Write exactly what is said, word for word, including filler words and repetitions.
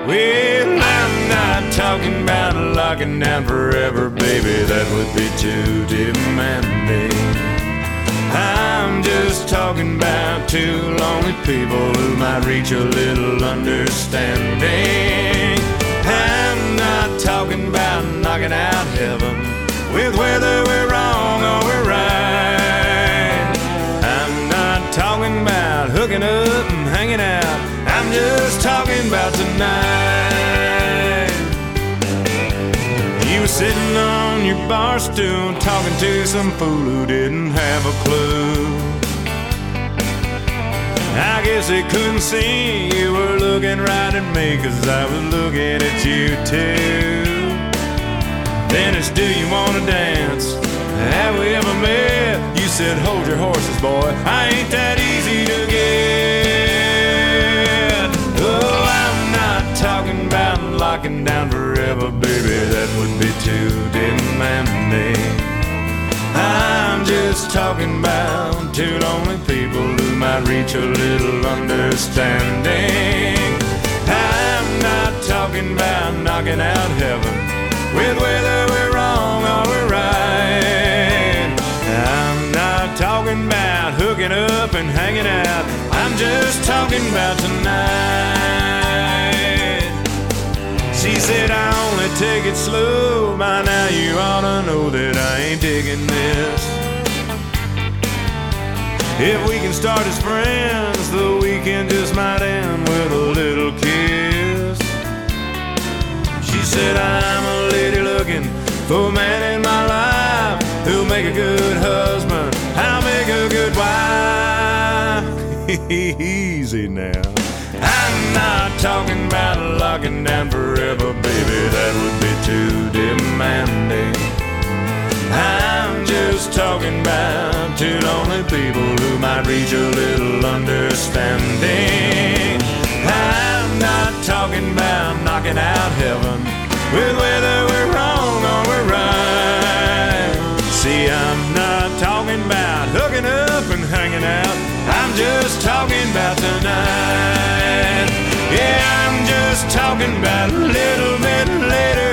Well, I'm not talking about locking down forever, baby, that would be too demanding. I'm just talking about two lonely people who might reach a little understanding. I'm not talking about knocking out heaven with whether we're wrong or we're right. I'm not talking about hooking up and hanging out. I'm just talking about tonight. You were sitting on your bar stool talking to some fool who didn't have a clue. I guess they couldn't see you were looking right at me, 'cause I was looking at you too. Then it's, do you wanna dance? Have we ever met? You said, hold your horses, boy, I ain't that easy to get. Oh, I'm not talking about locking down forever, baby, that would be too demanding. I'm just talking about two lonely people who might reach a little understanding. I'm not talking about knocking out heaven with whether we're wrong or we're right. I'm not talking about hooking up and hanging out. I'm just talking about tonight. She said, I only take it slow. By now you ought to know that I ain't digging this. If we can start as friends, the weekend just might end with a little kiss. She said, I'm a lady looking for a man in my life who'll make a good husband, I'll make a good wife. Easy now. I'm not talking about locking down forever, baby, that would be too demanding. I'm just talking about two lonely people who might reach a little understanding. I'm not talking about knocking out heaven with whether we're wrong or we're right. See, I'm not talking about hooking up and hanging out. I'm just talking about tonight. Yeah, I'm just talking about a little bit later.